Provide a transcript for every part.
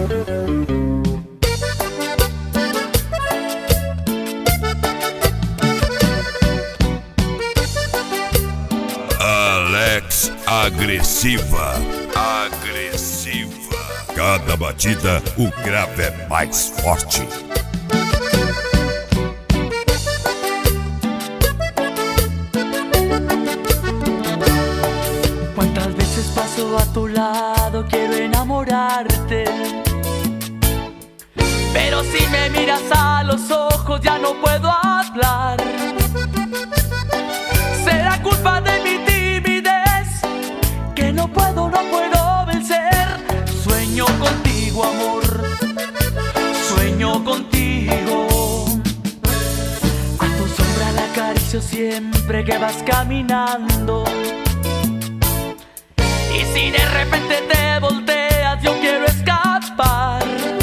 Alex Agressiva. Cada batida o grave é mais forte. Cuántas veces paso a tu lado, quiero enamorarte, pero si me miras a los ojos ya no puedo hablar. Será culpa de mi timidez, que no puedo vencer. Sueño contigo, amor, sueño contigo. A tu sombra la acaricio siempre que vas caminando. Y si de repente te volteas, yo quiero escapar.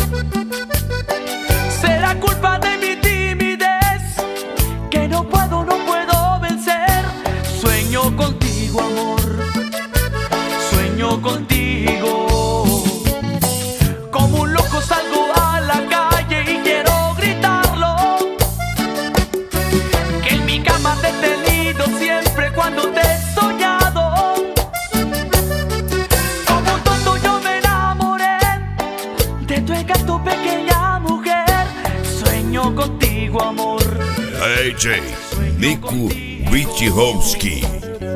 Será culpa de mi timidez, que no puedo vencer. Sueño contigo, amor, sueño contigo. Como un loco salgo a la calle y quiero gritarlo, que en mi cama te he tenido siempre cuando te he soñado. Como un tonto yo me enamoré de tu encanto, pequeña mujer. Sueño contigo, amor. AJ Niku Wojciechowski.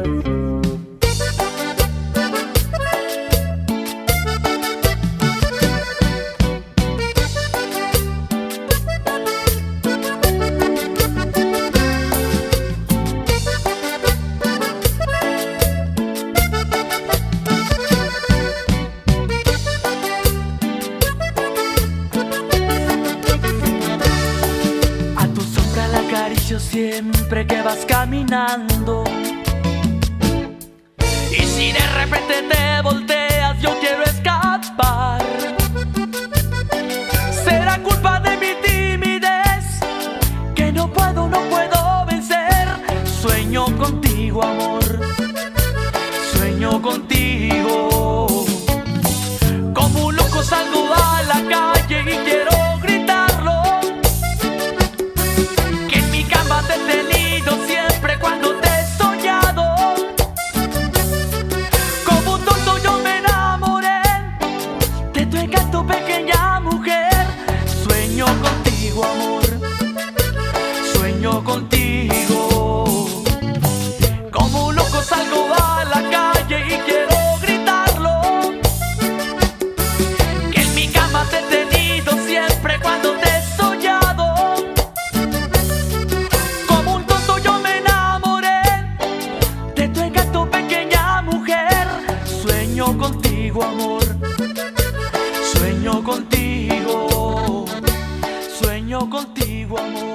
Siempre que vas caminando, y si de repente te volteas, yo quiero escapar. Será culpa de mi timidez, que no puedo vencer. Sueño contigo, amor, sueño contigo. Como un loco salgo a la calle y quiero gritarlo, te he tenido siempre cuando te he soñado. Como un tonto yo me enamoré de tu encanto, pequeña mujer. Sueño contigo, amor, sueño contigo. Como un loco salgo a la calle y quiero gritarlo, que en mi cama te he tenido siempre cuando te he soñado. Sueño contigo, amor, sueño contigo, sueño contigo, amor.